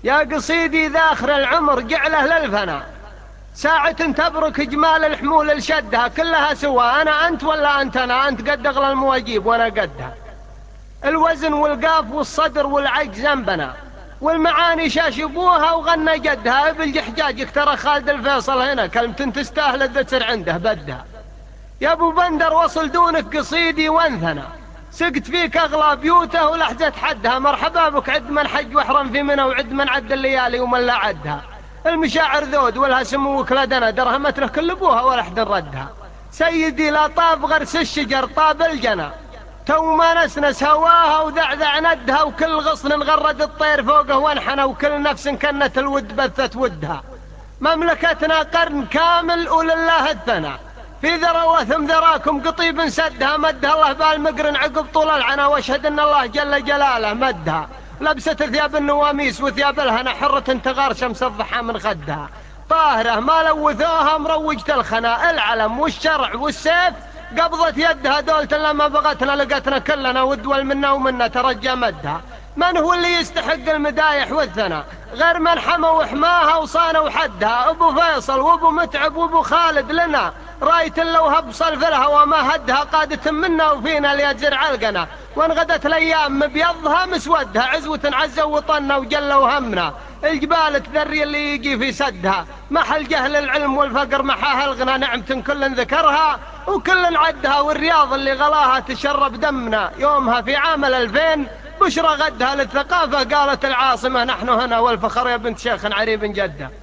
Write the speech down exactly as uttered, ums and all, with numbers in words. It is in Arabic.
يا قصيدي ذا آخر العمر جعله للفنا، ساعة تبرك جمال الحمول الشدها كلها سوا، أنا أنت ولا أنت أنا، أنت قد أغلى المواجيب وأنا قدها. الوزن والقاف والصدر والعج ذنبنا، والمعاني شاشبوها وغنى جدها. بالجحجاج ترى خالد الفيصل هنا كلمة تستاهل الذكر عنده بدها. يا ابو بندر وصل دونك قصيدي وانثنا، سقت فيك اغلى بيوته ولحظة حدها. مرحبا بك عد من حج واحرم في منى، وعد من عد الليالي ومن لا عدها. المشاعر ذود ولها سموك لدنا، درهمت له كل ابوها ولا حد ردها. سيدي لا طاب غرس الشجر طاب الجنى، تو ما نسنس هواها وذعذع ندها. وكل غصن غرد الطير فوقه وانحنى، وكل نفس كنت الود بثت ودها. مملكتنا قرن كامل ولله الثنى، في ذرى الله ثم ذراكم قطيب سدها. مدها الله بالمقرن عقب طول العنا، واشهد ان الله جل جلاله مدها. لبست ثياب النواميس وثياب الهنا، حرة تغار شمس الضحى من خدها. طاهرة ما لوثوها مروجة الخنا، العلم والشرع والسيف قبضت يدها. دولة لما بغتنا لقتنا كلنا، ودول منا ومنا ترجى مدها. من هو اللي يستحق المدايح والثنى غير من حمى وحماها وصان وحدها؟ ابو فيصل وابو متعب وابو خالد لنا راية لو هبصل في الهوى ما هدها. قادة منا وفينا ليجر علقنا، وانغدت الايام مبيضها مسودها. عزوة عزوا وطنا وجل وهمنا، الجبال تذري اللي يجي في سدها. محل جهل العلم والفقر محاها الغنى، نعمة كل ذكرها وكل عدها. والرياض اللي غلاها تشرب دمنا، يومها في عام الألفين بشرى غدها. للثقافة قالت العاصمة نحن هنا، والفخر يا بنت شيخ عريب جدة.